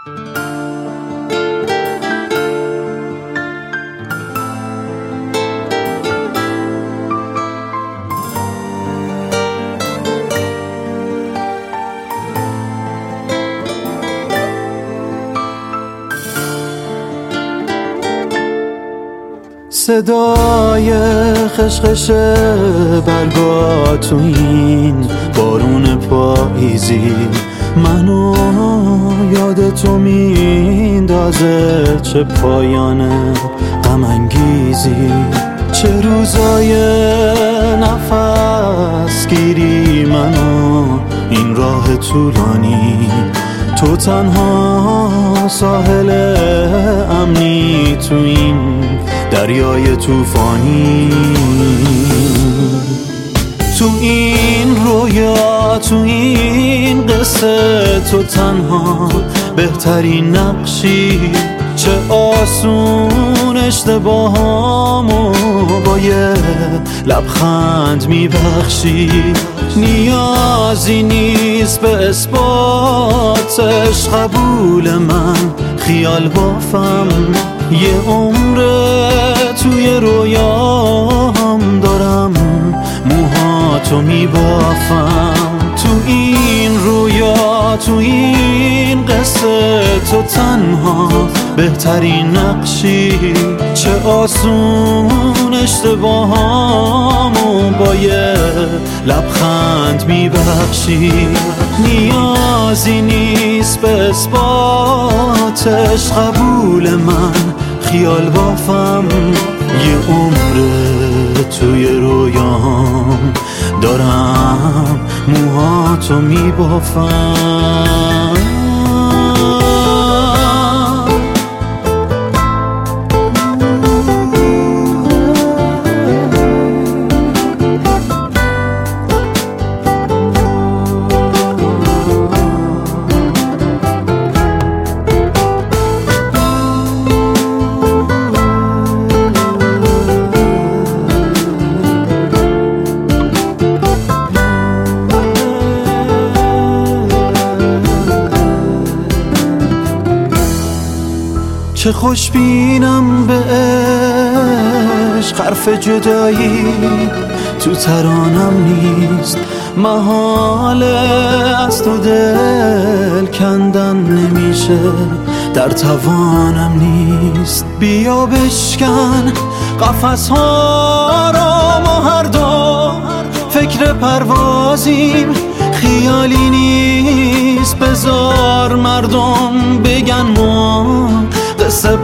صدای خشخش برگا تو این بارون پاییزی منو یاد تو میندازه، چه پایان غم انگیزی، چه روزای نفس گیری منو این راه طولانی، تو تنها ساحل امنی تو این دریای طوفانی، تو این رویا تو این قصه تو تنها بهترین نقشی، چه آسون اشتباهامو با یه لبخند میبخشی، نیازی نیست به اثباتش، قبول من خیال بافم، یه عمره توی رویام دارم موهاتو میبافم، تو این رویا تو این قصه تو تنها بهترین نقشی، چه آسون اشتباهامو با یه لبخند میبخشی، نیازی نیست به اثباتش، قبول من خیال بافم، یه عمره توی رویام دارم موهاتو میبافم. چه خوشبینم به عشق، حرف جدایی تو ترانم نیست، محاله از تو دل کندن نمیشه، در توانم نیست، بیا بشکن قفس ها را ما هر دو، فکر پروازیم خیالی نیست، بذار مردم بگن ما قصه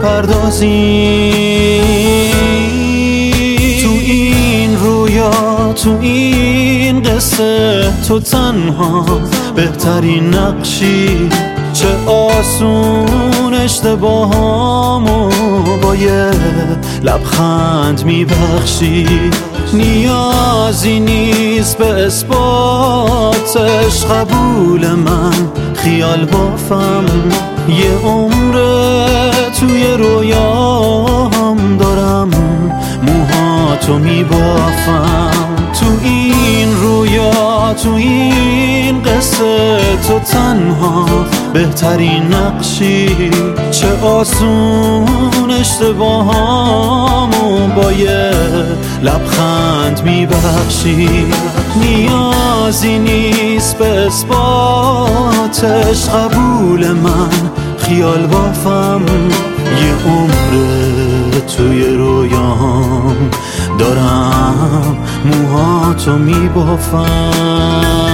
پردازیم، تو این رویا تو این قصه تو تنها بهترین نقشی، چه آسون اشتباهامو با یه لبخند میبخشی، نیازی نیست به اثباتش، قبول من خیال بافم، یه عمره توی رویام دارم موهاتو میبافم، تو این رویا تو این قصه تو تنها بهترین نقشی، چه آسون اشتباهامو با یه لبخند میبخشی، نیازی نیست به اثباتش، قبول من خیال بافم، یه عمره توی رویام دارم موهاتو میبافم.